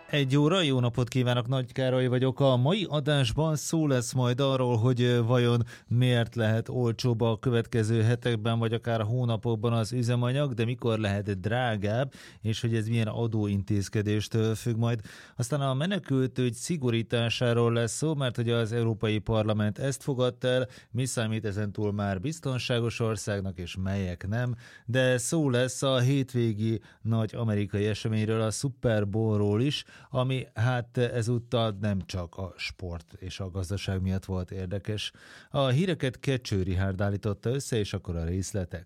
Egy óra, jó napot kívánok, Nagy Károly vagyok. A mai adásban szó lesz majd arról, hogy vajon miért lehet olcsóbb a következő hetekben, vagy akár hónapokban az üzemanyag, de mikor lehet drágább, és hogy ez milyen adóintézkedéstől függ majd. Aztán a menekültügy szigorításáról lesz szó, mert hogy az Európai Parlament ezt fogadta el, mi számít ezentúl már biztonságos országnak, és melyek nem, de szó lesz a hétvégi nagy amerikai eseményről, a Super Bowlról is, ami hát ezúttal nem csak a sport és a gazdaság miatt volt érdekes. A híreket Kecső Richárd állította össze, és akkor a részletek.